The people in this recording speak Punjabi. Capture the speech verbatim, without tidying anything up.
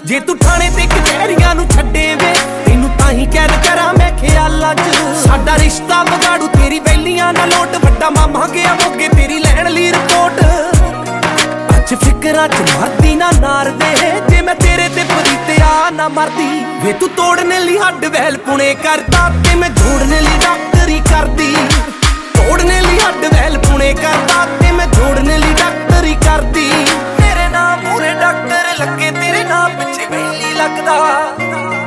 ਜੇ ਤੂੰ ਥਾਣੇ ਤੇ ਕਚਹਿਰੀਆਂ ਨੂੰ ਛੱਡੇ ਵੇ ਤੈਨੂੰ ਤਾਂ ਹੀ ਕੈਦ ਕਰਾਂ ਮੈਂ ਖਿਆਲਾਂ 'ਚ। ਸਾਡਾ ਰਿਸ਼ਤਾ ਵਿਗਾੜੂ ਤੇਰੀ ਵੈਲੀਆਂ ਨਾ ਲੋਟ, ਵੱਡਾ ਮਾਮਾ ਗਿਆ ਮੋਗੇ ਤੇਰੀ ਲੈਣ ਲਈ ਰਿਪੋਰਟ। ਅੱਜ ਫਿਕਰਾਂ 'ਚ ਮਰਦੀ ਨਾ ਨਾਰ ਵੇ, ਜੇ ਮੈਂ ਤੇਰੇ ਤੇ ਪਰੀਤਿਆ ਨਾ ਮਰਦੀ ਵੇ। ਤੂੰ ਤੋੜਨੇ ਲਈ ਹੱਡ ਵੈਲ ਪੁਣੇ ਕਰਦਾ ਤੇ ਮੈਂ ਜੋੜਨੇ ਲਈ ਡਾਕਟਰੀ ਕਰਦੀ। ਤੋੜਨੇ ਲਈ ਹੱਡ ਵੈਲ ਪੁਣੇ ਕਰਦਾ